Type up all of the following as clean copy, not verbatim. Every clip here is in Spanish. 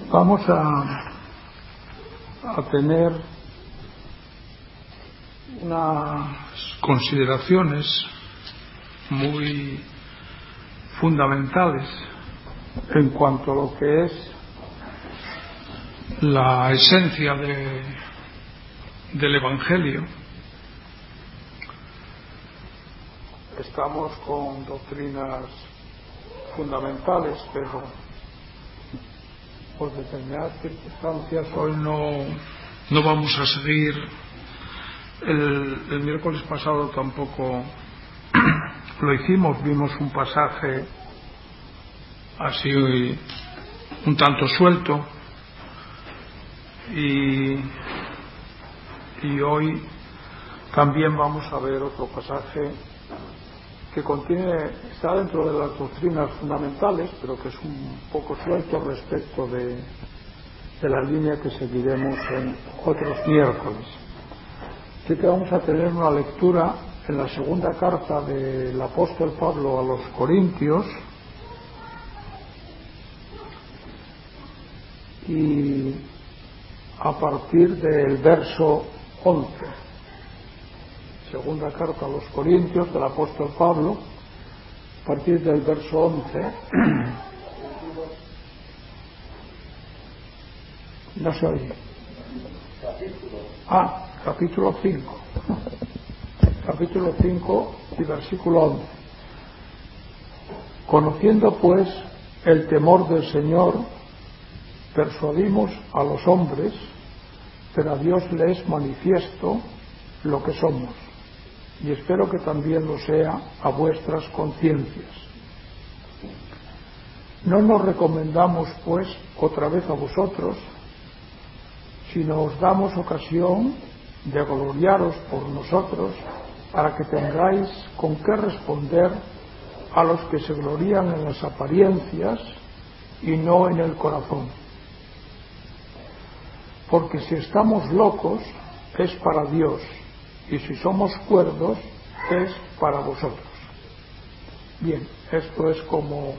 Vamos a tener unas consideraciones muy fundamentales en cuanto a lo que es la esencia del Evangelio. Estamos con doctrinas fundamentales, pero por determinadas circunstancias hoy no vamos a seguir. El miércoles pasado tampoco lo hicimos, vimos un pasaje así un tanto suelto, y hoy también vamos a ver otro pasaje que está dentro de las doctrinas fundamentales, pero que es un poco suelto respecto de la línea que seguiremos en otros miércoles. Así que vamos a tener una lectura en la segunda carta del apóstol Pablo a los Corintios, y a partir del verso 11. Segunda carta a los Corintios del apóstol Pablo, a partir del verso 11. No se oye. Capítulo 5. Capítulo 5 y versículo 11. Conociendo pues el temor del Señor, persuadimos a los hombres, pero a Dios le es manifiesto lo que somos, y espero que también lo sea a vuestras conciencias. No nos recomendamos pues otra vez a vosotros, sino os damos ocasión de gloriaros por nosotros, para que tengáis con qué responder a los que se glorían en las apariencias y no en el corazón. Porque si estamos locos es para Dios, y si somos cuerdos es para vosotros. Bien, esto es como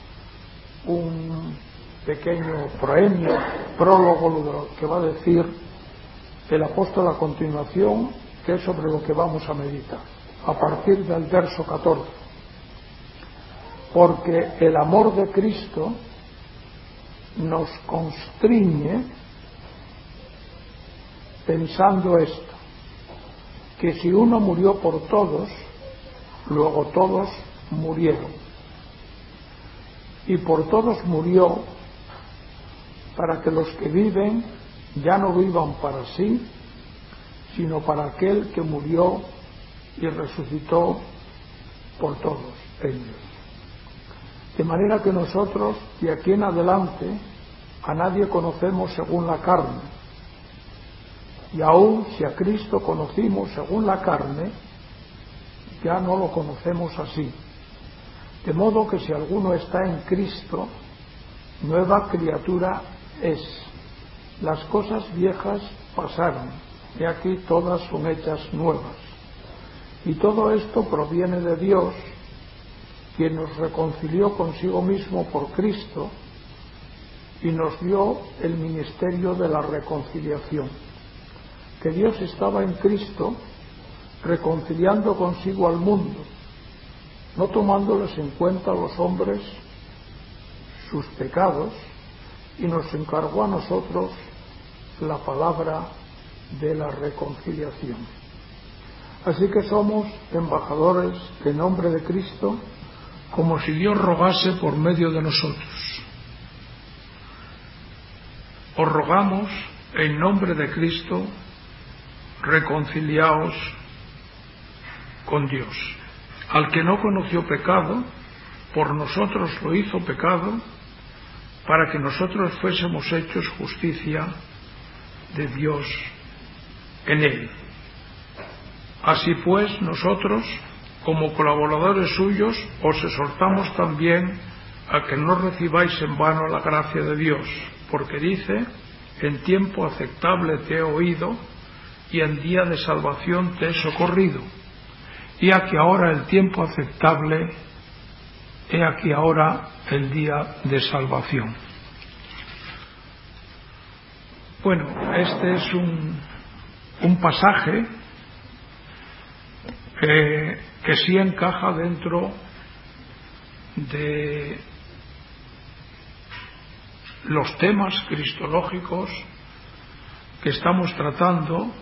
un pequeño prólogo de lo que va a decir el apóstol a continuación, que es sobre lo que vamos a meditar, a partir del verso 14. Porque el amor de Cristo nos constriñe pensando esto, que si uno murió por todos, luego todos murieron. Y por todos murió, para que los que viven ya no vivan para sí, sino para aquel que murió y resucitó por todos ellos. De manera que nosotros, de aquí en adelante, a nadie conocemos según la carne. Y aun si a Cristo conocimos según la carne, ya no lo conocemos así. De modo que si alguno está en Cristo, nueva criatura es. Las cosas viejas pasaron, y aquí todas son hechas nuevas. Y todo esto proviene de Dios, quien nos reconcilió consigo mismo por Cristo y nos dio el ministerio de la reconciliación. Que Dios estaba en Cristo reconciliando consigo al mundo, no tomándoles en cuenta a los hombres sus pecados, y nos encargó a nosotros la palabra de la reconciliación. Así que somos embajadores en nombre de Cristo, como si Dios rogase por medio de nosotros. Os rogamos en nombre de Cristo, reconciliaos con Dios. Al que no conoció pecado, por nosotros lo hizo pecado, para que nosotros fuésemos hechos justicia de Dios en él. Así pues, nosotros, como colaboradores suyos, os exhortamos también a que no recibáis en vano la gracia de Dios, porque dice: en tiempo aceptable te he oído, y en día de salvación te he socorrido. Y aquí ahora el tiempo aceptable, he aquí ahora el día de salvación. Bueno, este es un pasaje que sí encaja dentro de los temas cristológicos que estamos tratando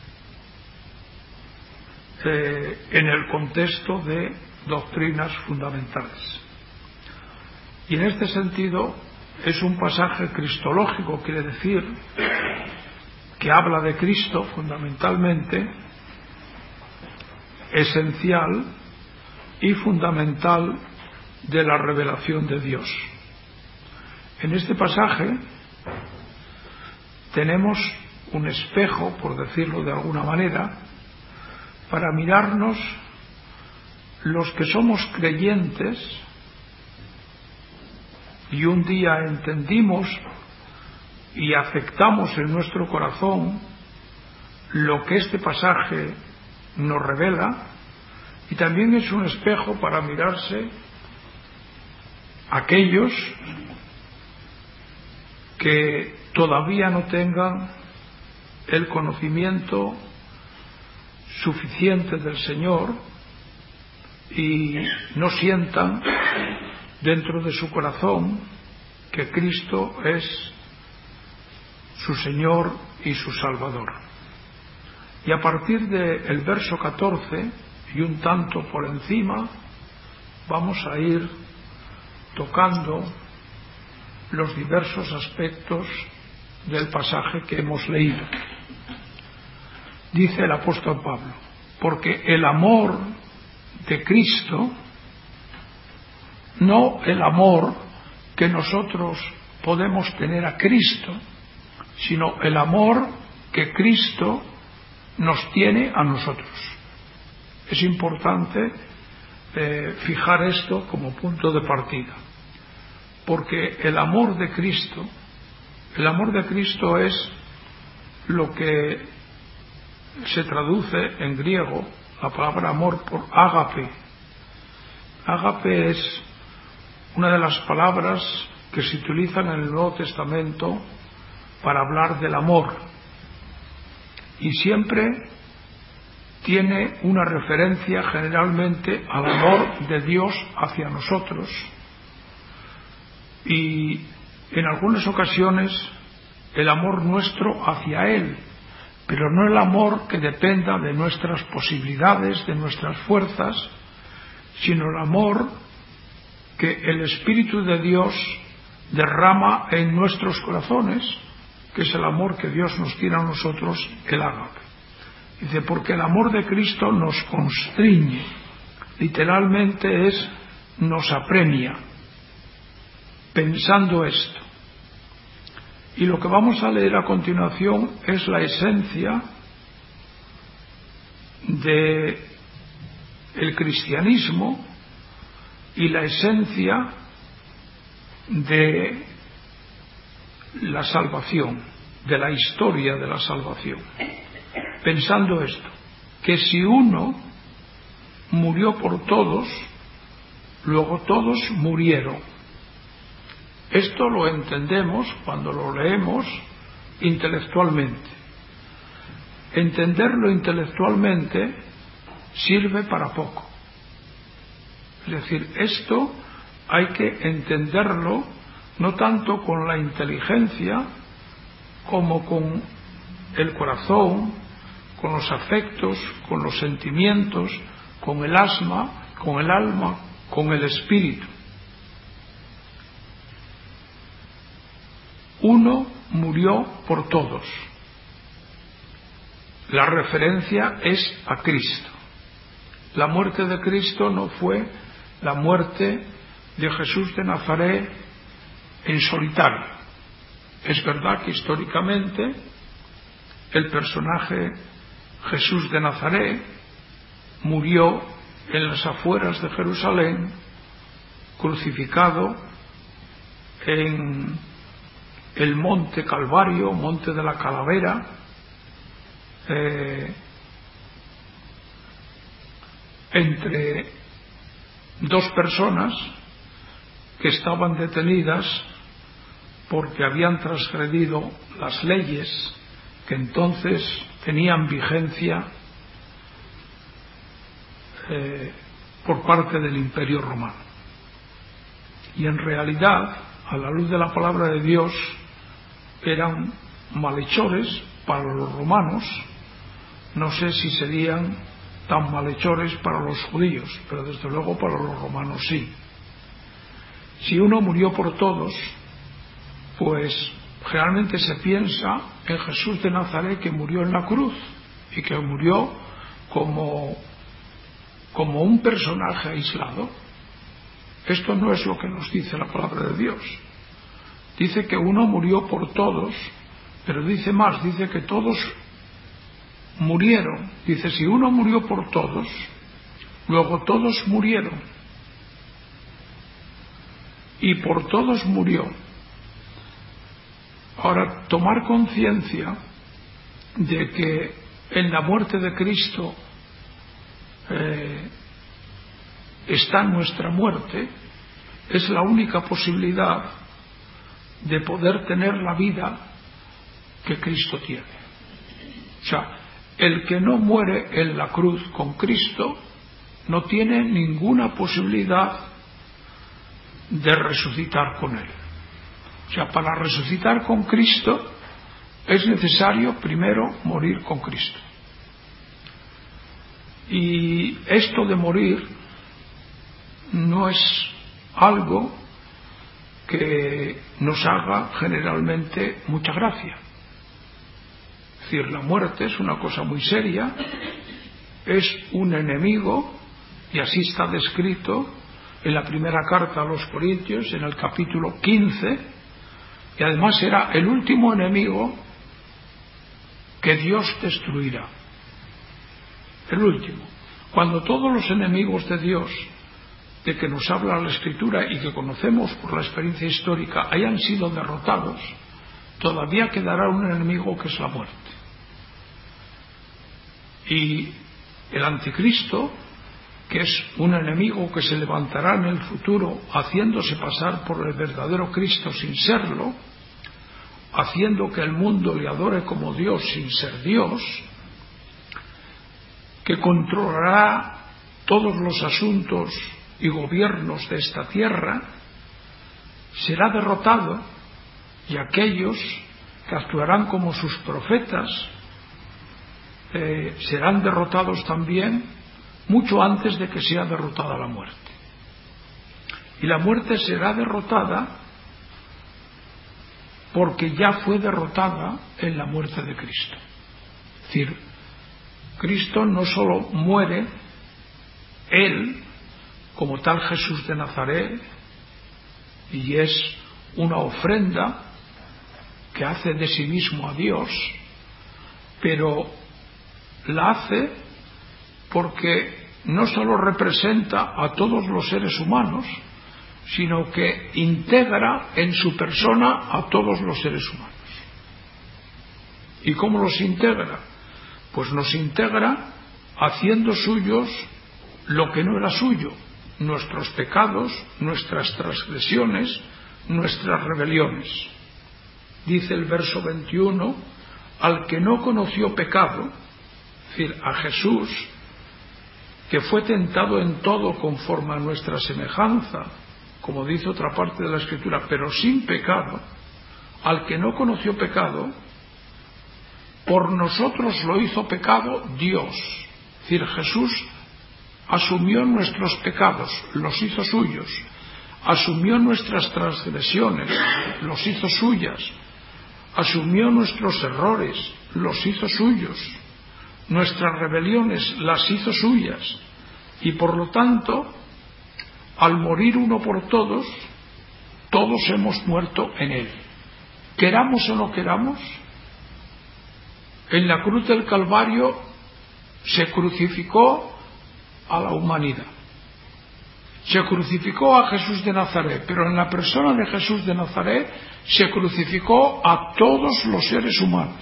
en el contexto de doctrinas fundamentales. Y en este sentido es un pasaje cristológico, quiere decir que habla de Cristo fundamentalmente, esencial y fundamental de la revelación de Dios. En este pasaje tenemos un espejo, por decirlo de alguna manera, para mirarnos los que somos creyentes y un día entendimos y aceptamos en nuestro corazón lo que este pasaje nos revela, y también es un espejo para mirarse aquellos que todavía no tengan el conocimiento suficiente del Señor y no sientan dentro de su corazón que Cristo es su Señor y su Salvador. Y a partir del verso 14 y un tanto por encima vamos a ir tocando los diversos aspectos del pasaje que hemos leído. Dice el apóstol Pablo: porque el amor de Cristo, no el amor que nosotros podemos tener a Cristo, sino el amor que Cristo nos tiene a nosotros. Es importante fijar esto como punto de partida, porque el amor de Cristo es lo que se traduce en griego la palabra amor por ágape. Ágape es una de las palabras que se utilizan en el Nuevo Testamento para hablar del amor, y siempre tiene una referencia generalmente al amor de Dios hacia nosotros, y en algunas ocasiones el amor nuestro hacia Él, pero no el amor que dependa de nuestras posibilidades, de nuestras fuerzas, sino el amor que el Espíritu de Dios derrama en nuestros corazones, que es el amor que Dios nos tiene a nosotros, el ágape. Dice, porque el amor de Cristo nos constriñe, literalmente es nos apremia, pensando esto. Y lo que vamos a leer a continuación es la esencia de el cristianismo y la esencia de la salvación, de la historia de la salvación. Pensando esto, que si uno murió por todos, luego todos murieron. Esto lo entendemos cuando lo leemos intelectualmente. Entenderlo intelectualmente sirve para poco. Es decir, esto hay que entenderlo no tanto con la inteligencia como con el corazón, con los afectos, con los sentimientos, con el alma, con el espíritu. Uno murió por todos. La referencia es a Cristo. La muerte de Cristo no fue la muerte de Jesús de Nazaret en solitario. Es verdad que históricamente el personaje Jesús de Nazaret murió en las afueras de Jerusalén, crucificado en el monte Calvario, monte de la Calavera, entre dos personas que estaban detenidas porque habían transgredido las leyes que entonces tenían vigencia por parte del Imperio Romano. Y en realidad, a la luz de la palabra de Dios, eran malhechores para los romanos. No sé si serían tan malhechores para los judíos, pero desde luego para los romanos sí. Si uno murió por todos, pues generalmente se piensa en Jesús de Nazaret, que murió en la cruz y que murió como un personaje aislado. Esto no es lo que nos dice la palabra de Dios. Dice que uno murió por todos, pero dice más, dice que todos murieron. Dice, si uno murió por todos, luego todos murieron. Y por todos murió. Ahora, tomar conciencia de que en la muerte de Cristo está nuestra muerte, es la única posibilidad de poder tener la vida que Cristo tiene. O sea, el que no muere en la cruz con Cristo no tiene ninguna posibilidad de resucitar con Él. O sea, para resucitar con Cristo es necesario primero morir con Cristo. Y esto de morir no es algo que nos haga generalmente mucha gracia. Es decir, la muerte es una cosa muy seria, es un enemigo, y así está descrito en la primera carta a los Corintios, en el capítulo 15, y además era el último enemigo que Dios destruirá. El último. Cuando todos los enemigos de Dios, de que nos habla la Escritura y que conocemos por la experiencia histórica, hayan sido derrotados, todavía quedará un enemigo, que es la muerte. Y el anticristo, que es un enemigo que se levantará en el futuro haciéndose pasar por el verdadero Cristo sin serlo, haciendo que el mundo le adore como Dios sin ser Dios, que controlará todos los asuntos y gobiernos de esta tierra, será derrotado, y aquellos que actuarán como sus profetas serán derrotados también mucho antes de que sea derrotada la muerte. Y la muerte será derrotada porque ya fue derrotada en la muerte de Cristo. Es decir, Cristo no solo muere Él como tal Jesús de Nazaret, y es una ofrenda que hace de sí mismo a Dios, pero la hace porque no solo representa a todos los seres humanos, sino que integra en su persona a todos los seres humanos. ¿Y cómo los integra? Pues nos integra haciendo suyos lo que no era suyo, nuestros pecados, nuestras transgresiones, nuestras rebeliones. Dice el verso 21, al que no conoció pecado, es decir, a Jesús, que fue tentado en todo conforme a nuestra semejanza, como dice otra parte de la Escritura, pero sin pecado, al que no conoció pecado, por nosotros lo hizo pecado Dios. Es decir, Jesús asumió nuestros pecados, los hizo suyos, asumió nuestras transgresiones, los hizo suyas, asumió nuestros errores, los hizo suyos, nuestras rebeliones las hizo suyas, y por lo tanto, al morir uno por todos, todos hemos muerto en Él. Queramos o no queramos, en la cruz del Calvario se crucificó a la humanidad. Se crucificó a Jesús de Nazaret, pero en la persona de Jesús de Nazaret se crucificó a todos los seres humanos.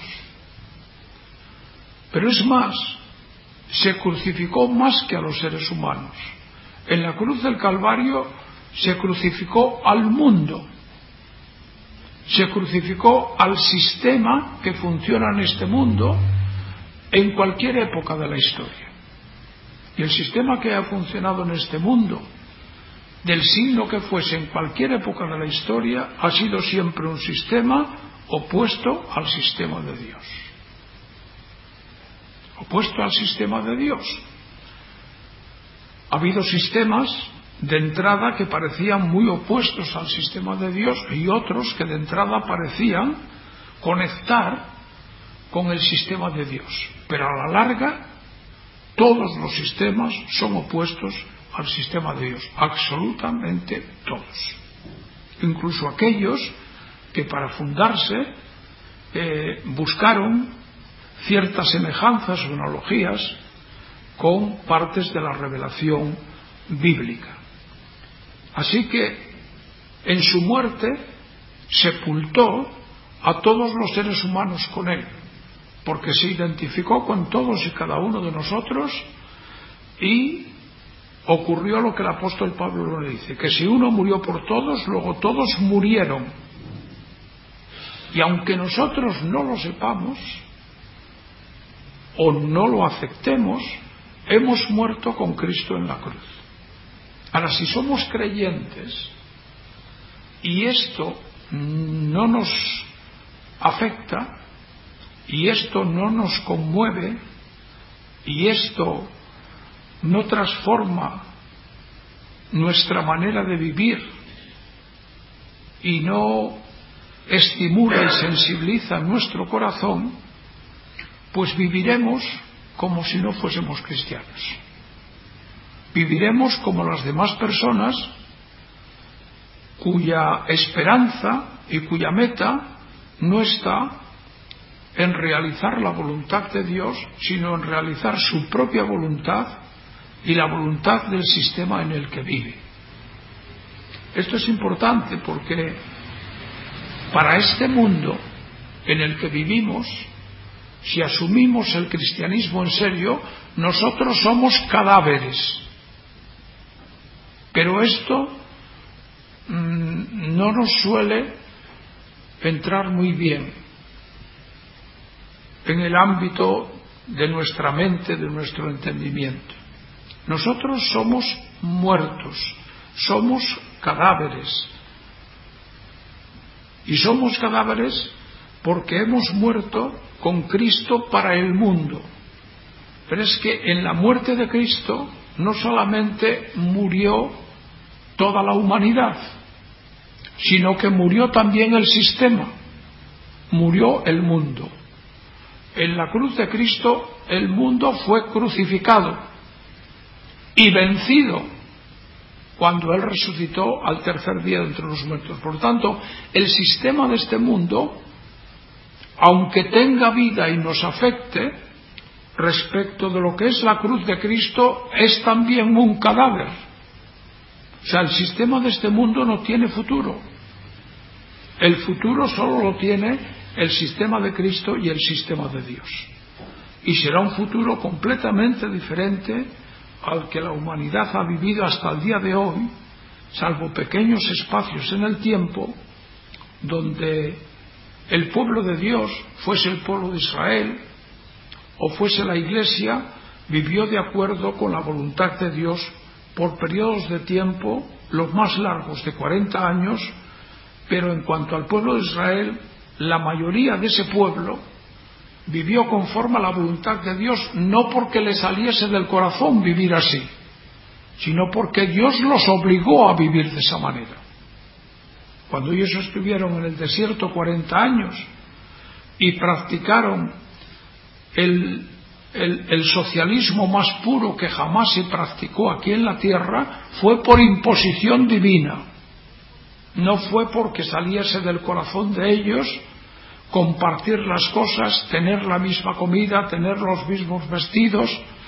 Pero es más, se crucificó más que a los seres humanos. En la cruz del Calvario se crucificó al mundo. Se crucificó al sistema que funciona en este mundo en cualquier época de la historia. Y el sistema que ha funcionado en este mundo, del signo que fuese en cualquier época de la historia, ha sido siempre un sistema opuesto al sistema de Dios. Opuesto al sistema de Dios. Ha habido sistemas de entrada que parecían muy opuestos al sistema de Dios y otros que de entrada parecían conectar con el sistema de Dios. Pero a la larga, todos los sistemas son opuestos al sistema de Dios, absolutamente todos. Incluso aquellos que para fundarse buscaron ciertas semejanzas o analogías con partes de la revelación bíblica. Así que en su muerte sepultó a todos los seres humanos con él, porque se identificó con todos y cada uno de nosotros, y ocurrió lo que el apóstol Pablo le dice, que si uno murió por todos, luego todos murieron. Y aunque nosotros no lo sepamos o no lo aceptemos, hemos muerto con Cristo en la cruz. Ahora, si somos creyentes y esto no nos afecta y esto no nos conmueve y esto no transforma nuestra manera de vivir y no estimula y sensibiliza nuestro corazón, pues viviremos como si no fuésemos cristianos. Viviremos como las demás personas cuya esperanza y cuya meta no está en realizar la voluntad de Dios, sino en realizar su propia voluntad y la voluntad del sistema en el que vive. Esto es importante porque para este mundo en el que vivimos, si asumimos el cristianismo en serio, nosotros somos cadáveres. Pero esto no nos suele entrar muy bien en el ámbito de nuestra mente, de nuestro entendimiento. Nosotros somos muertos, somos cadáveres. Y somos cadáveres porque hemos muerto con Cristo para el mundo. Pero es que en la muerte de Cristo no solamente murió toda la humanidad, sino que murió también el sistema, murió el mundo. En la cruz de Cristo el mundo fue crucificado y vencido cuando Él resucitó al tercer día de entre los muertos. Por lo tanto, el sistema de este mundo, aunque tenga vida y nos afecte, respecto de lo que es la cruz de Cristo, es también un cadáver. O sea, el sistema de este mundo no tiene futuro. El futuro solo lo tiene el sistema de Cristo y el sistema de Dios. Y será un futuro completamente diferente al que la humanidad ha vivido hasta el día de hoy, salvo pequeños espacios en el tiempo donde el pueblo de Dios, fuese el pueblo de Israel o fuese la Iglesia, vivió de acuerdo con la voluntad de Dios por periodos de tiempo, los más largos de 40 años, pero en cuanto al pueblo de Israel, la mayoría de ese pueblo vivió conforme a la voluntad de Dios, no porque le saliese del corazón vivir así, sino porque Dios los obligó a vivir de esa manera. Cuando ellos estuvieron en el desierto 40 años y practicaron el socialismo más puro que jamás se practicó aquí en la tierra, fue por imposición divina, no fue porque saliese del corazón de ellos compartir las cosas, tener la misma comida, tener los mismos vestidos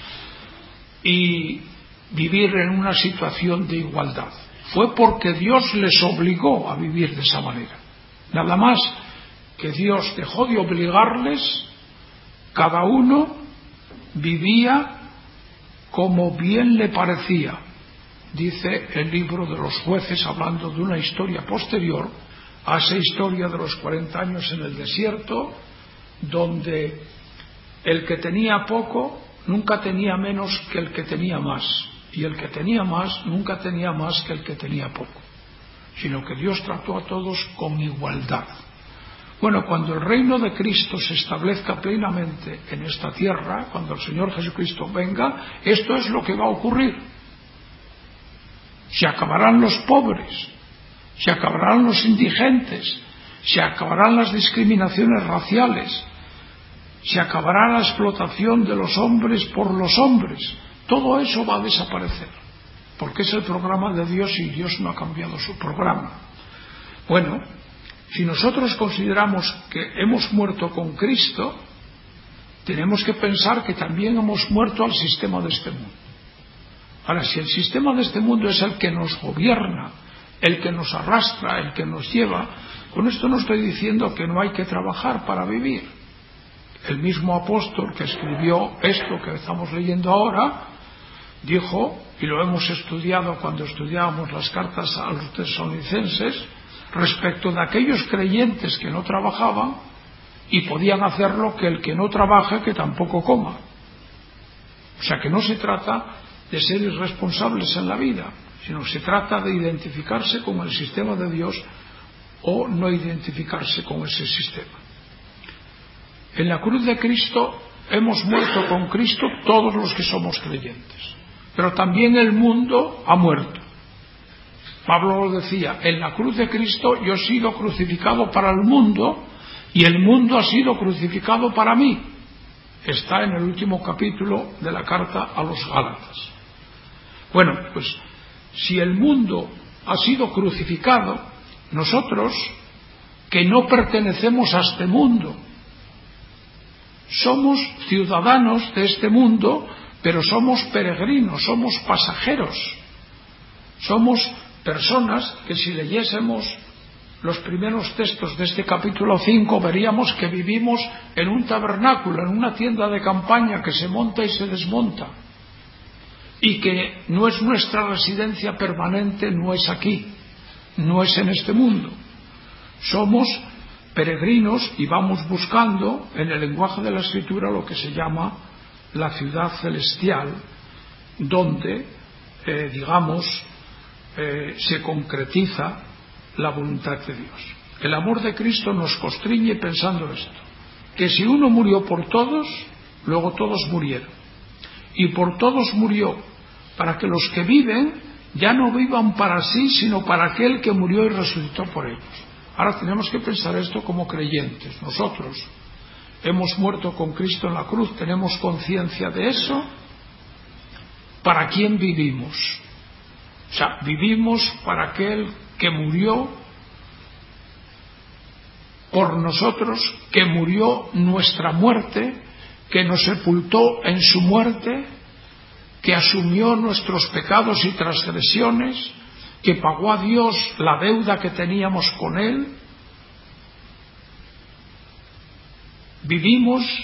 y vivir en una situación de igualdad. Fue porque Dios les obligó a vivir de esa manera. Nada más que Dios dejó de obligarles, cada uno vivía como bien le parecía. Dice el libro de los Jueces, hablando de una historia posterior, a esa historia de los 40 años en el desierto, donde el que tenía poco nunca tenía menos que el que tenía más, y el que tenía más nunca tenía más que el que tenía poco, sino que Dios trató a todos con igualdad. Bueno, cuando el reino de Cristo se establezca plenamente en esta tierra, cuando el Señor Jesucristo venga, esto es lo que va a ocurrir. Se acabarán los pobres, se acabarán los indigentes, se acabarán las discriminaciones raciales, se acabará la explotación de los hombres por los hombres. Todo eso va a desaparecer, porque es el programa de Dios y Dios no ha cambiado su programa. Bueno, si nosotros consideramos que hemos muerto con Cristo, tenemos que pensar que también hemos muerto al sistema de este mundo. Ahora, si el sistema de este mundo es el que nos gobierna, el que nos arrastra, el que nos lleva, con esto no estoy diciendo que no hay que trabajar para vivir. El mismo apóstol que escribió esto que estamos leyendo ahora, dijo, y lo hemos estudiado cuando estudiábamos las cartas a los tesalonicenses, respecto de aquellos creyentes que no trabajaban y podían hacerlo, que el que no trabaje que tampoco coma. O sea que no se trata de ser irresponsables en la vida, sino se trata de identificarse con el sistema de Dios o no identificarse con ese sistema. En la cruz de Cristo hemos muerto con Cristo todos los que somos creyentes, pero también el mundo ha muerto. Pablo lo decía, en la cruz de Cristo yo he sido crucificado para el mundo y el mundo ha sido crucificado para mí. Está en el último capítulo de la carta a los Gálatas. Bueno, pues si el mundo ha sido crucificado, nosotros, que no pertenecemos a este mundo, somos ciudadanos de este mundo, pero somos peregrinos, somos pasajeros, somos personas que, si leyésemos los primeros textos de este capítulo 5, veríamos que vivimos en un tabernáculo, en una tienda de campaña que se monta y se desmonta, y que no es nuestra residencia permanente, no es aquí, no es en este mundo. Somos peregrinos y vamos buscando, en el lenguaje de la Escritura, lo que se llama la ciudad celestial, donde, se concretiza la voluntad de Dios. El amor de Cristo nos constriñe pensando esto, que si uno murió por todos, luego todos murieron, y por todos murió, para que los que viven ya no vivan para sí, sino para aquel que murió y resucitó por ellos. Ahora tenemos que pensar esto como creyentes. Nosotros hemos muerto con Cristo en la cruz, tenemos conciencia de eso. ¿Para quién vivimos? O sea, vivimos para aquel que murió por nosotros, que murió nuestra muerte, que nos sepultó en su muerte, que asumió nuestros pecados y transgresiones, que pagó a Dios la deuda que teníamos con Él. ¿Vivimos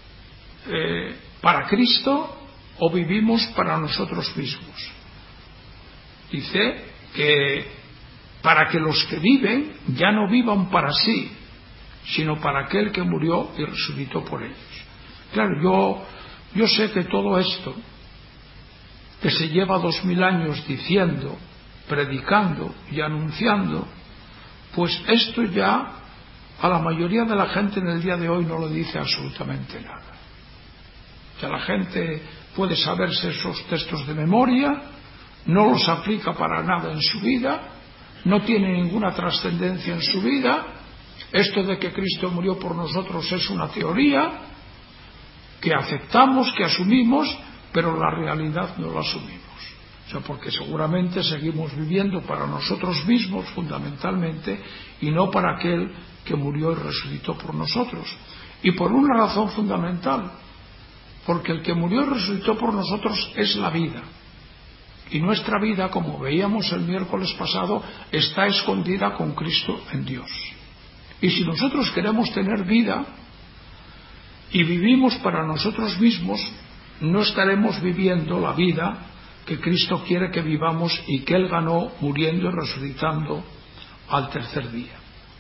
para Cristo o vivimos para nosotros mismos? Dice que para que los que viven ya no vivan para sí, sino para aquel que murió y resucitó por ellos. Claro, yo sé que todo esto que se lleva 2000 años diciendo, predicando y anunciando, pues esto ya a la mayoría de la gente en el día de hoy no le dice absolutamente nada. Ya la gente puede saberse esos textos de memoria, no los aplica para nada en su vida, no tiene ninguna trascendencia en su vida. Esto de que Cristo murió por nosotros es una teoría que aceptamos, que asumimos, pero la realidad no la asumimos. O sea, porque seguramente seguimos viviendo para nosotros mismos fundamentalmente y no para aquel que murió y resucitó por nosotros. Y por una razón fundamental, porque el que murió y resucitó por nosotros es la vida. Y nuestra vida, como veíamos el miércoles pasado, está escondida con Cristo en Dios. Y si nosotros queremos tener vida y vivimos para nosotros mismos, no estaremos viviendo la vida que Cristo quiere que vivamos y que Él ganó muriendo y resucitando al tercer día.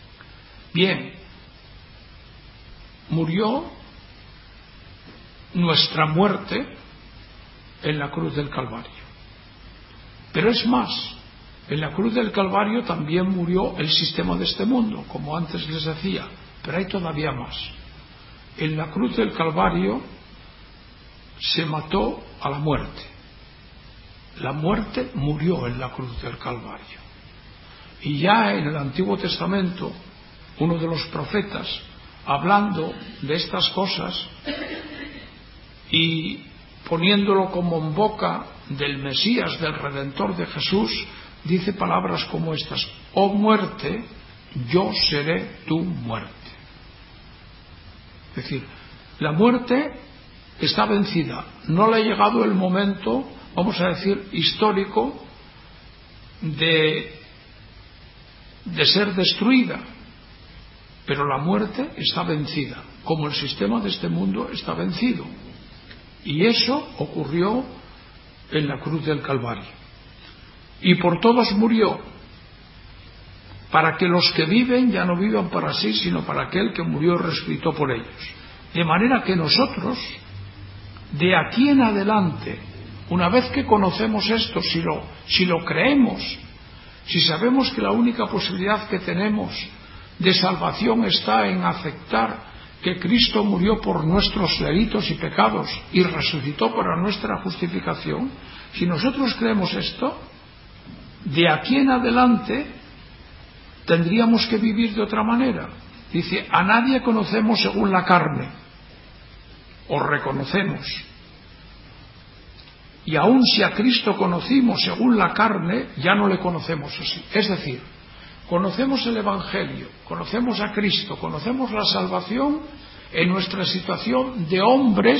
Bien, murió nuestra muerte en la cruz del Calvario. Pero es más, en la cruz del Calvario también murió el sistema de este mundo, como antes les decía, pero hay todavía más. En la cruz del Calvario se mató a la muerte. La muerte murió en la cruz del Calvario. Y ya en el Antiguo Testamento, uno de los profetas, hablando de estas cosas y poniéndolo como en boca del Mesías, del Redentor de Jesús, dice palabras como estas: oh muerte, yo seré tu muerte. Es decir, la muerte está vencida. No le ha llegado el momento, vamos a decir, histórico de ser destruida, pero la muerte está vencida, como el sistema de este mundo está vencido. Y eso ocurrió en la cruz del Calvario. Y por todos murió, para que los que viven ya no vivan para sí, sino para aquel que murió y resucitó por ellos. De manera que nosotros, de aquí en adelante, una vez que conocemos esto, si lo creemos, si sabemos que la única posibilidad que tenemos de salvación está en aceptar que Cristo murió por nuestros delitos y pecados y resucitó para nuestra justificación, si nosotros creemos esto, de aquí en adelante tendríamos que vivir de otra manera. Dice: a nadie conocemos según la carne, o reconocemos. Y aun si a Cristo conocimos según la carne, ya no le conocemos así. Es decir, conocemos el Evangelio, conocemos a Cristo, conocemos la salvación en nuestra situación de hombres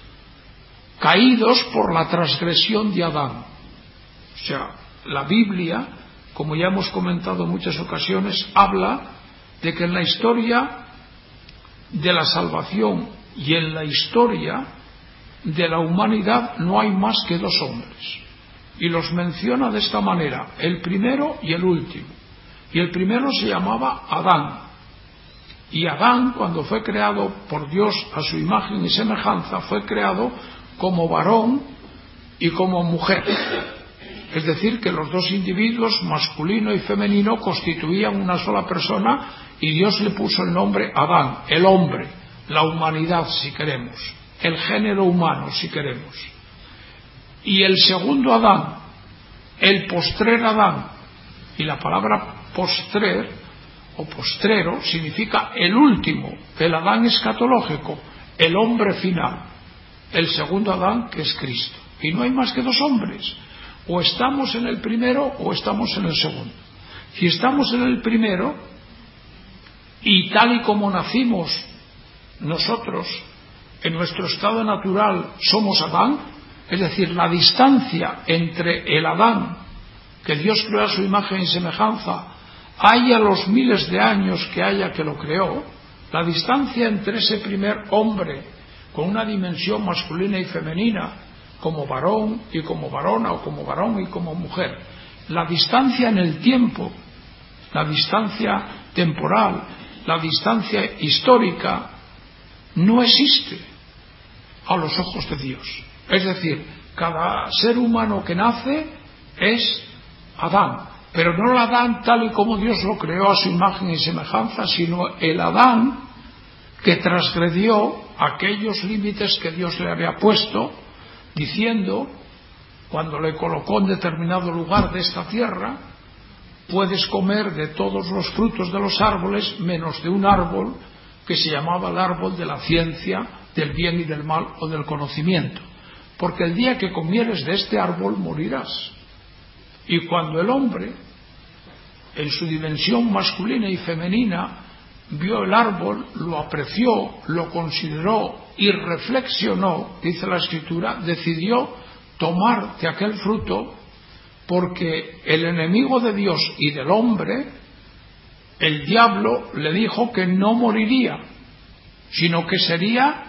caídos por la transgresión de Adán. O sea, la Biblia, como ya hemos comentado en muchas ocasiones, habla de que en la historia de la salvación y en la historia de la humanidad no hay más que dos hombres. Y los menciona de esta manera: el primero y el último. Y el primero se llamaba Adán. Y Adán, cuando fue creado por Dios a su imagen y semejanza, fue creado como varón y como mujer. Es decir, que los dos individuos, masculino y femenino, constituían una sola persona, y Dios le puso el nombre Adán, el hombre, la humanidad, si queremos, el género humano, si queremos. Y el segundo Adán, el postrer Adán, y la palabra postrer o postrero significa el último, el Adán escatológico, el hombre final, el segundo Adán, que es Cristo. Y no hay más que dos hombres: o estamos en el primero o estamos en el segundo. Si estamos en el primero, y tal y como nacimos nosotros en nuestro estado natural somos Adán, es decir, la distancia entre el Adán que Dios creó a su imagen y semejanza, haya los miles de años que haya que lo creó, la distancia entre ese primer hombre con una dimensión masculina y femenina, como varón y como varona, o como varón y como mujer, la distancia en el tiempo, la distancia temporal, la distancia histórica, no existe a los ojos de Dios. Es decir, cada ser humano que nace es Adán, pero no el Adán tal y como Dios lo creó a su imagen y semejanza, sino el Adán que transgredió aquellos límites que Dios le había puesto, diciendo, cuando le colocó en determinado lugar de esta tierra: puedes comer de todos los frutos de los árboles menos de un árbol que se llamaba el árbol de la ciencia del bien y del mal, o del conocimiento, porque el día que comieres de este árbol morirás. Y cuando el hombre, en su dimensión masculina y femenina, vio el árbol, lo apreció, lo consideró y reflexionó, dice la Escritura, decidió tomar de aquel fruto, porque el enemigo de Dios y del hombre, el diablo, le dijo que no moriría, sino que sería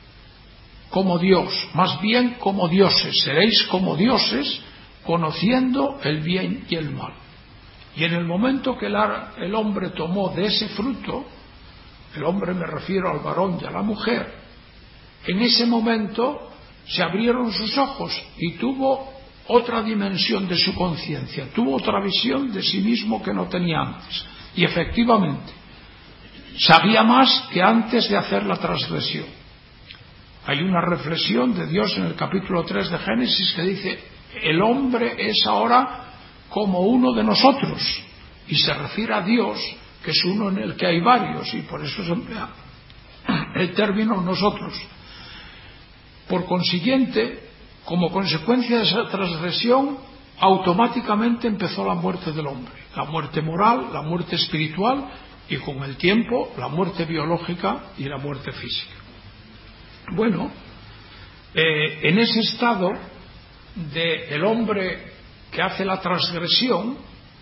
como Dios, más bien como dioses. Seréis como dioses, conociendo el bien y el mal. Y en el momento que el hombre tomó de ese fruto, el hombre me refiero al varón y a la mujer, en ese momento se abrieron sus ojos y tuvo otra dimensión de su conciencia, tuvo otra visión de sí mismo que no tenía antes. Y efectivamente, sabía más que antes de hacer la transgresión. Hay una reflexión de Dios en el capítulo 3 de Génesis que dice: el hombre es ahora como uno de nosotros, y se refiere a Dios, que es uno en el que hay varios, y por eso se emplea el término nosotros. Por consiguiente, como consecuencia de esa transgresión, automáticamente empezó la muerte del hombre, la muerte moral, la muerte espiritual, y con el tiempo la muerte biológica y la muerte física. Bueno, en ese estado del hombre que hace la transgresión,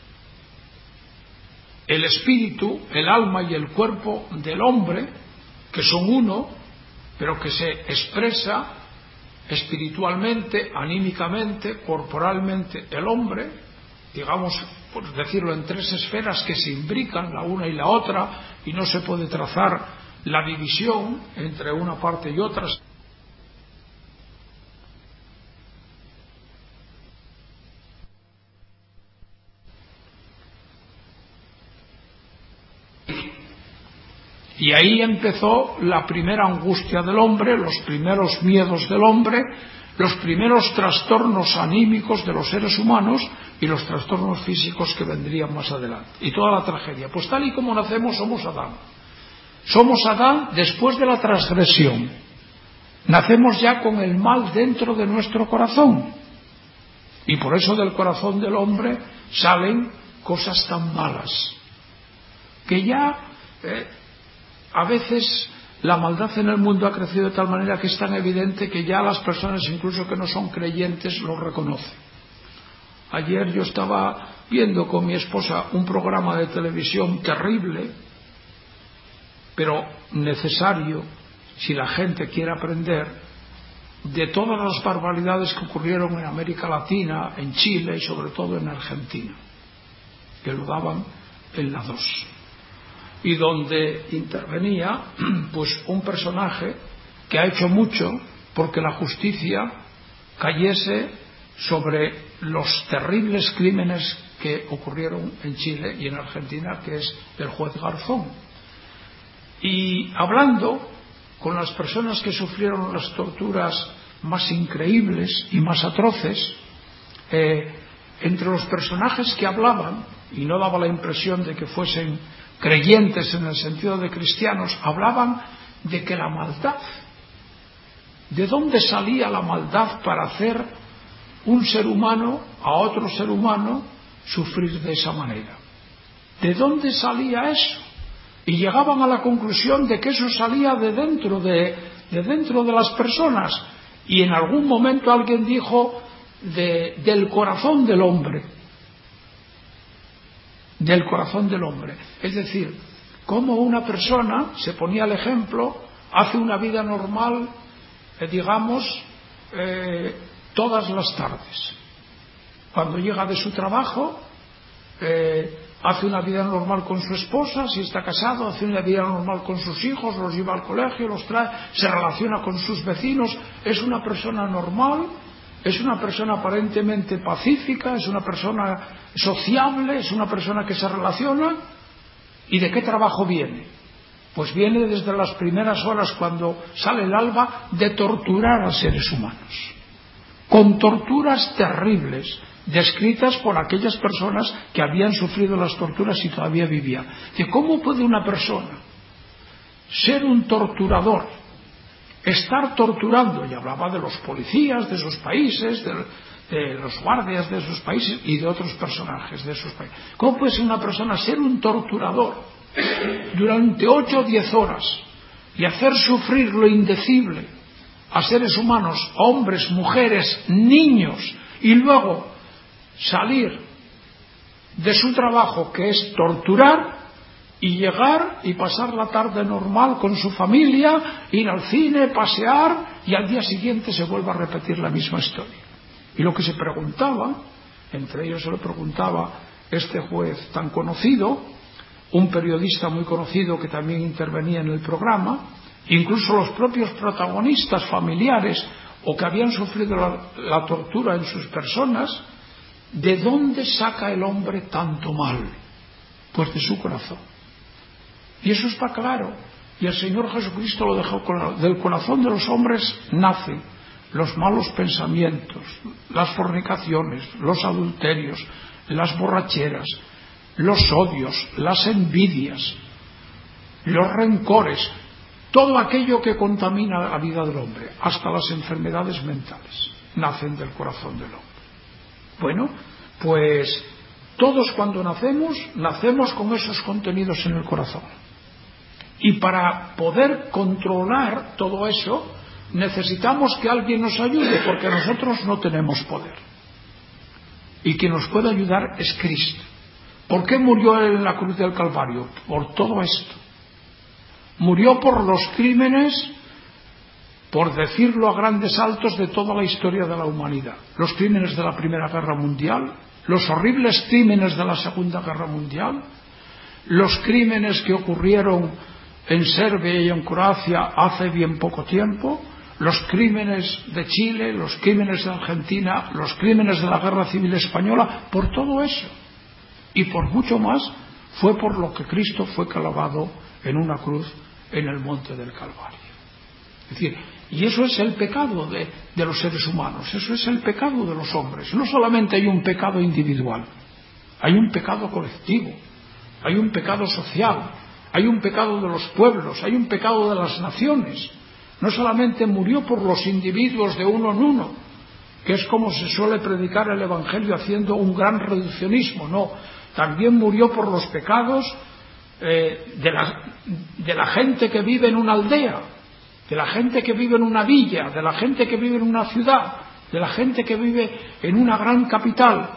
el espíritu, el alma y el cuerpo del hombre, que son uno, pero que se expresa espiritualmente, anímicamente, corporalmente, el hombre, digamos, por decirlo, en tres esferas que se imbrican la una y la otra, y no se puede trazar la división entre una parte y otra. Y ahí empezó la primera angustia del hombre, los primeros miedos del hombre, los primeros trastornos anímicos de los seres humanos y los trastornos físicos que vendrían más adelante. Y toda la tragedia. Pues tal y como nacemos, somos Adán. Somos Adán después de la transgresión. Nacemos ya con el mal dentro de nuestro corazón. Y por eso del corazón del hombre salen cosas tan malas. Que ya... a veces la maldad en el mundo ha crecido de tal manera que es tan evidente que ya las personas, incluso que no son creyentes, lo reconocen. Ayer yo estaba viendo con mi esposa un programa de televisión terrible, pero necesario si la gente quiere aprender de todas las barbaridades que ocurrieron en América Latina, en Chile y sobre todo en Argentina, que lo daban en la 2. Y donde intervenía pues un personaje que ha hecho mucho porque la justicia cayese sobre los terribles crímenes que ocurrieron en Chile y en Argentina, que es el juez Garzón. Y hablando con las personas que sufrieron las torturas más increíbles y más atroces, entre los personajes que hablaban, y no daba la impresión de que fuesen creyentes en el sentido de cristianos, hablaban de que la maldad, ¿de dónde salía la maldad para hacer un ser humano a otro ser humano sufrir de esa manera? ¿De dónde salía eso? Y llegaban a la conclusión de que eso salía de dentro de las personas. Y en algún momento alguien dijo del corazón del hombre. Del corazón del hombre. Es decir, cómo una persona, se ponía el ejemplo, hace una vida normal, digamos, todas las tardes. Cuando llega de su trabajo, hace una vida normal con su esposa, si está casado, hace una vida normal con sus hijos, los lleva al colegio, los trae, se relaciona con sus vecinos, es una persona normal. Es una persona aparentemente pacífica, es una persona sociable, es una persona que se relaciona. ¿Y de qué trabajo viene? Pues viene desde las primeras horas, cuando sale el alba, de torturar a seres humanos. Con torturas terribles, descritas por aquellas personas que habían sufrido las torturas y todavía vivían. ¿Cómo puede una persona ser un torturador? Estar torturando, y hablaba de los policías de esos países, de los guardias de esos países y de otros personajes de esos países. ¿Cómo puede ser una persona ser un torturador durante 8 o 10 horas y hacer sufrir lo indecible a seres humanos, hombres, mujeres, niños, y luego salir de su trabajo, que es torturar, y llegar y pasar la tarde normal con su familia, ir al cine, pasear, y al día siguiente se vuelve a repetir la misma historia? Y lo que se preguntaba, entre ellos se lo preguntaba este juez tan conocido, un periodista muy conocido que también intervenía en el programa, incluso los propios protagonistas familiares o que habían sufrido la tortura en sus personas. ¿De dónde saca el hombre tanto mal? Pues de su corazón. Y eso está claro. Y el Señor Jesucristo lo dejó claro. Del corazón de los hombres nacen los malos pensamientos, las fornicaciones, los adulterios, las borracheras, los odios, las envidias, los rencores, todo aquello que contamina la vida del hombre, hasta las enfermedades mentales, nacen del corazón del hombre. Bueno, pues todos cuando nacemos con esos contenidos en el corazón. Y para poder controlar todo eso, necesitamos que alguien nos ayude, porque nosotros no tenemos poder. Y quien nos puede ayudar es Cristo. ¿Por qué murió Él en la cruz del Calvario? Por todo esto. Murió por los crímenes, por decirlo a grandes saltos, de toda la historia de la humanidad. Los crímenes de la Primera Guerra Mundial, los horribles crímenes de la Segunda Guerra Mundial, los crímenes que ocurrieron en Serbia y en Croacia hace bien poco tiempo, los crímenes de Chile, los crímenes de Argentina, los crímenes de la Guerra Civil Española, por todo eso. Y por mucho más, fue por lo que Cristo fue clavado en una cruz en el monte del Calvario. Es decir, y eso es el pecado de los seres humanos, eso es el pecado de los hombres. No solamente hay un pecado individual, hay un pecado colectivo, hay un pecado social, hay un pecado de los pueblos, hay un pecado de las naciones. No solamente murió por los individuos de uno en uno, que es como se suele predicar el Evangelio haciendo un gran reduccionismo, no, también murió por los pecados de la gente que vive en una aldea, de la gente que vive en una villa, de la gente que vive en una ciudad, de la gente que vive en una gran capital,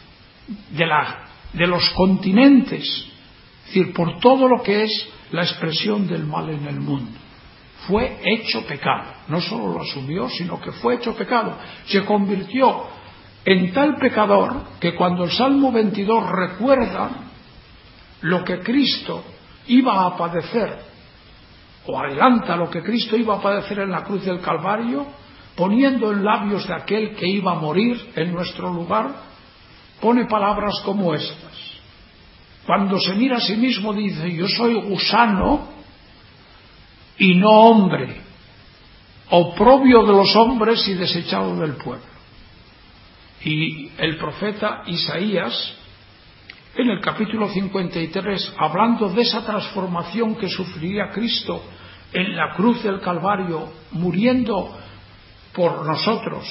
de los continentes, es decir, por todo lo que es la expresión del mal en el mundo. Fue hecho pecado, no solo lo asumió, sino que fue hecho pecado. Se convirtió en tal pecador que cuando el Salmo 22 recuerda lo que Cristo iba a padecer, o adelanta lo que Cristo iba a padecer en la cruz del Calvario, poniendo en labios de aquel que iba a morir en nuestro lugar, pone palabras como estas. Cuando se mira a sí mismo dice: yo soy gusano y no hombre, oprobio de los hombres y desechado del pueblo. Y el profeta Isaías, en el capítulo 53, hablando de esa transformación que sufriría Cristo en la cruz del Calvario, muriendo por nosotros,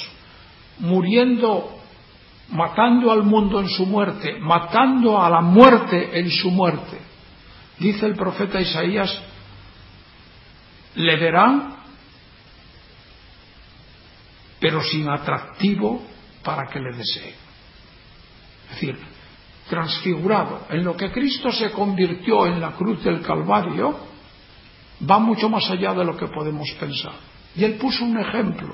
matando al mundo en su muerte, matando a la muerte en su muerte, dice el profeta Isaías: le verán, pero sin atractivo para que le deseen. Es decir, transfigurado. En lo que Cristo se convirtió en la cruz del Calvario va mucho más allá de lo que podemos pensar. Y Él puso un ejemplo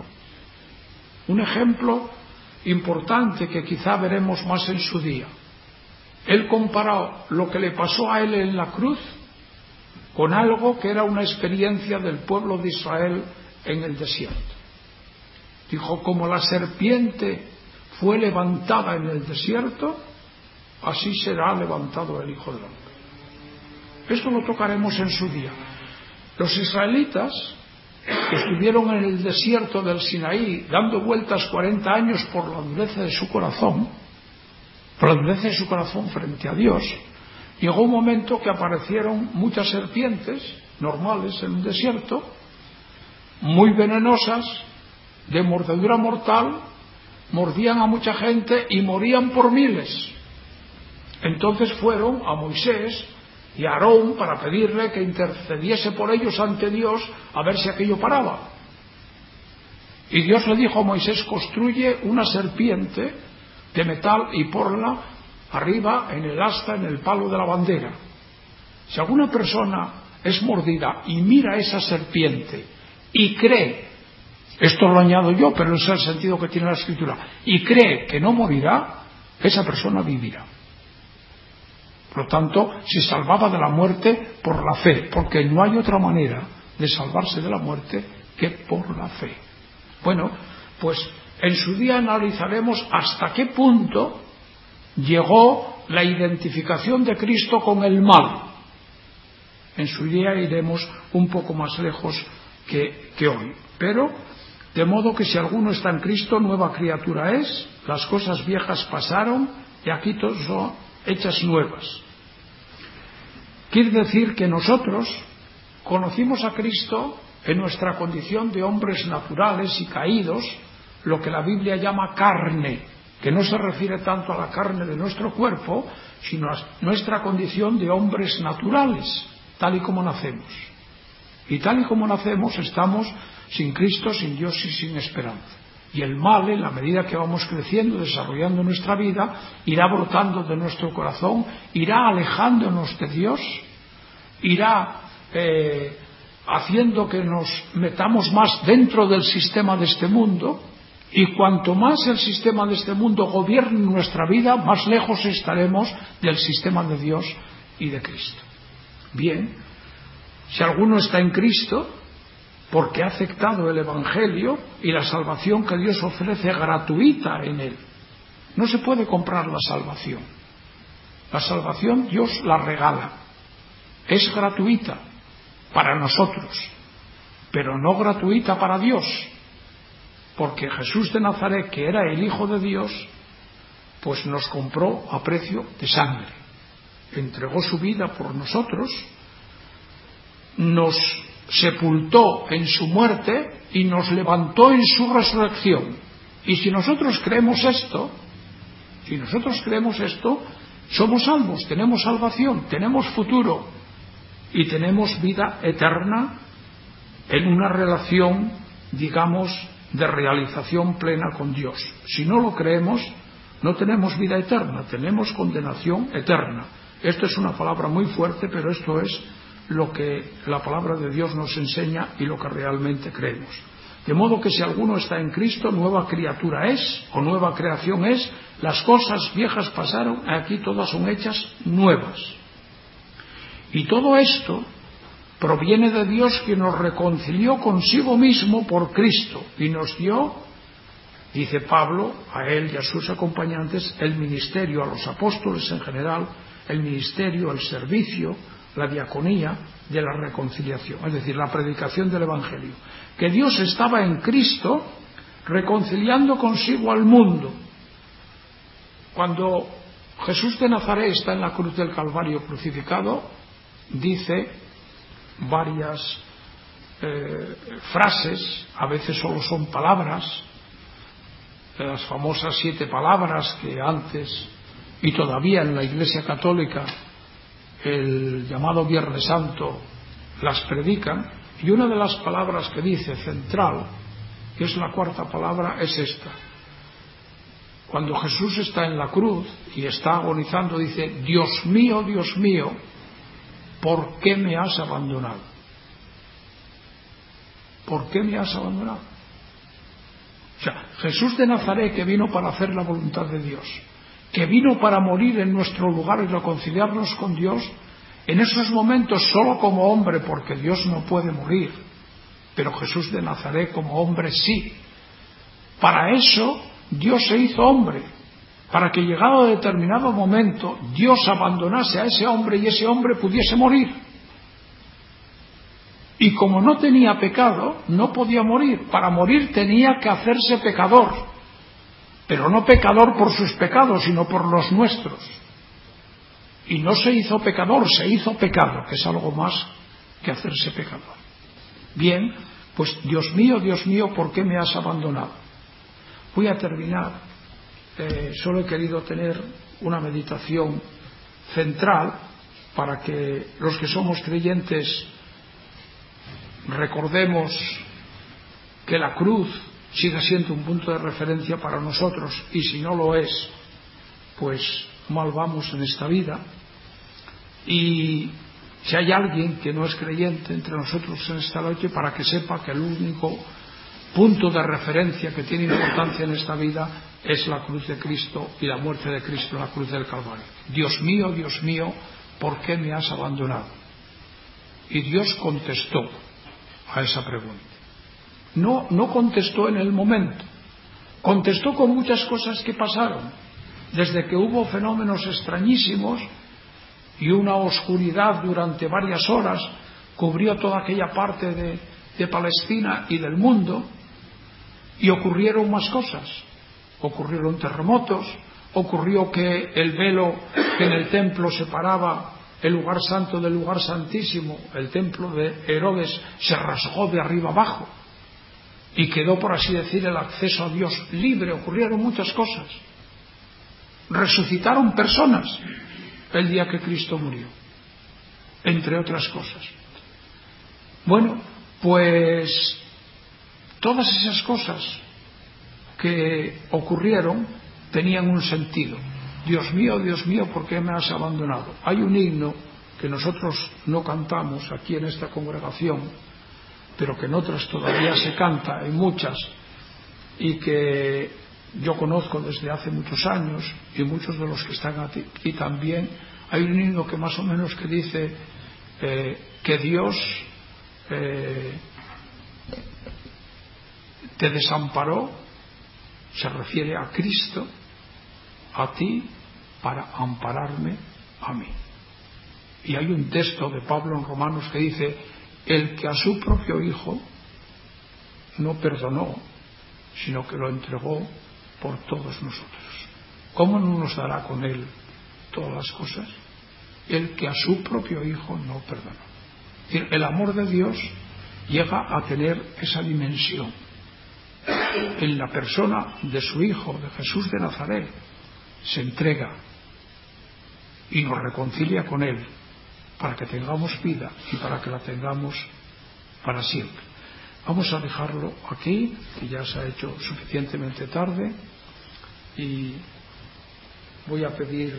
importante que quizá veremos más en su día. Él comparó lo que le pasó a Él en la cruz con algo que era una experiencia del pueblo de Israel en el desierto. Dijo: como la serpiente fue levantada en el desierto, así será levantado el Hijo del Hombre. Esto lo tocaremos en su día. Los israelitas, que estuvieron en el desierto del Sinaí dando vueltas 40 años por la dureza de su corazón, frente a Dios, llegó un momento que aparecieron muchas serpientes normales en un desierto, muy venenosas, de mordedura mortal, mordían a mucha gente y morían por miles. Entonces fueron a Moisés y a Aarón para pedirle que intercediese por ellos ante Dios a ver si aquello paraba. Y Dios le dijo a Moisés: construye una serpiente de metal y ponla arriba en el asta, en el palo de la bandera. Si alguna persona es mordida y mira esa serpiente y cree, esto lo añado yo, pero ese es el sentido que tiene la Escritura, y cree que no morirá, esa persona vivirá. Por lo tanto, se salvaba de la muerte por la fe, porque no hay otra manera de salvarse de la muerte que por la fe. Bueno, pues en su día analizaremos hasta qué punto llegó la identificación de Cristo con el mal. En su día iremos un poco más lejos que hoy. Pero, de modo que si alguno está en Cristo, nueva criatura es, las cosas viejas pasaron y aquí todas son hechas nuevas. Quiere decir que nosotros conocimos a Cristo en nuestra condición de hombres naturales y caídos, lo que la Biblia llama carne, que no se refiere tanto a la carne de nuestro cuerpo, sino a nuestra condición de hombres naturales, tal y como nacemos. Y tal y como nacemos estamos sin Cristo, sin Dios y sin esperanza. Y el mal, en la medida que vamos creciendo, desarrollando nuestra vida, irá brotando de nuestro corazón, irá alejándonos de Dios, irá haciendo que nos metamos más dentro del sistema de este mundo, y cuanto más el sistema de este mundo gobierne nuestra vida, más lejos estaremos del sistema de Dios y de Cristo. Bien, si alguno está en Cristo, porque ha aceptado el Evangelio y la salvación que Dios ofrece gratuita en él. No se puede comprar la salvación. La salvación Dios la regala. Es gratuita para nosotros, pero no gratuita para Dios, porque Jesús de Nazaret, que era el Hijo de Dios, pues nos compró a precio de sangre. Entregó su vida por nosotros, nos sepultó en su muerte y nos levantó en su resurrección. Y si nosotros creemos esto, somos salvos, tenemos salvación, tenemos futuro y tenemos vida eterna en una relación, digamos, de realización plena con Dios. Si no lo creemos, no tenemos vida eterna, tenemos condenación eterna. Esto es una palabra muy fuerte, pero esto es lo que la palabra de Dios nos enseña y lo que realmente creemos. De modo que si alguno está en Cristo, nueva criatura es, o nueva creación es, las cosas viejas pasaron, aquí todas son hechas nuevas. Y todo esto proviene de Dios, que nos reconcilió consigo mismo por Cristo y nos dio, dice Pablo, a él y a sus acompañantes, el ministerio, a los apóstoles en general, el ministerio, el servicio, la diaconía de la reconciliación, es decir, la predicación del Evangelio, que Dios estaba en Cristo reconciliando consigo al mundo. Cuando Jesús de Nazaret está en la cruz del Calvario crucificado, dice varias frases, a veces solo son palabras, las famosas 7 palabras que antes y todavía en la Iglesia Católica, el llamado Viernes Santo, las predican, y una de las palabras que dice central, que es la 4ª palabra, es esta. Cuando Jesús está en la cruz y está agonizando, dice: Dios mío, ¿por qué me has abandonado? ¿Por qué me has abandonado? O sea, Jesús de Nazaret, que vino para hacer la voluntad de Dios, que vino para morir en nuestro lugar y reconciliarnos con Dios, en esos momentos solo como hombre, porque Dios no puede morir, pero Jesús de Nazaret como hombre sí. Para eso Dios se hizo hombre, para que llegado a determinado momento Dios abandonase a ese hombre y ese hombre pudiese morir. Y como no tenía pecado, no podía morir. Para morir tenía que hacerse pecador, pero no pecador por sus pecados, sino por los nuestros. Y no se hizo pecador, se hizo pecado, que es algo más que hacerse pecador. Bien, pues Dios mío, ¿por qué me has abandonado? Voy a terminar. Solo he querido tener una meditación central para que los que somos creyentes recordemos que la cruz sigue siendo un punto de referencia para nosotros, y si no lo es, pues mal vamos en esta vida. Y si hay alguien que no es creyente entre nosotros en esta noche, para que sepa que el único punto de referencia que tiene importancia en esta vida es la cruz de Cristo y la muerte de Cristo en la cruz del Calvario. Dios mío, ¿por qué me has abandonado? Y Dios contestó a esa pregunta. No contestó en el momento, contestó con muchas cosas que pasaron, desde que hubo fenómenos extrañísimos y una oscuridad durante varias horas cubrió toda aquella parte de Palestina y del mundo, y ocurrieron más cosas. Ocurrieron terremotos, ocurrió que el velo que en el templo separaba el lugar santo del lugar santísimo, el templo de Herodes, se rasgó de arriba abajo y quedó, por así decir, el acceso a Dios libre. Ocurrieron muchas cosas. Resucitaron personas el día que Cristo murió, entre otras cosas. Bueno, pues todas esas cosas que ocurrieron tenían un sentido. Dios mío, ¿por qué me has abandonado? Hay un himno que nosotros no cantamos aquí en esta congregación, pero que en otras todavía se canta, en muchas, y que yo conozco desde hace muchos años, y muchos de los que están aquí también. Hay un himno que más o menos que dice que Dios te desamparó, se refiere a Cristo, a ti, para ampararme a mí. Y hay un texto de Pablo en Romanos que dice: el que a su propio Hijo no perdonó, sino que lo entregó por todos nosotros, ¿cómo no nos dará con él todas las cosas? El que a su propio Hijo no perdonó. Es decir, el amor de Dios llega a tener esa dimensión en la persona de su Hijo, de Jesús de Nazaret. Se entrega y nos reconcilia con Él para que tengamos vida y para que la tengamos para siempre. Vamos a dejarlo aquí, que ya se ha hecho suficientemente tarde, y voy a pedir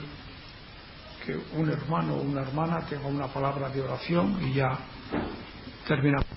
que un hermano o una hermana tenga una palabra de oración y ya terminamos.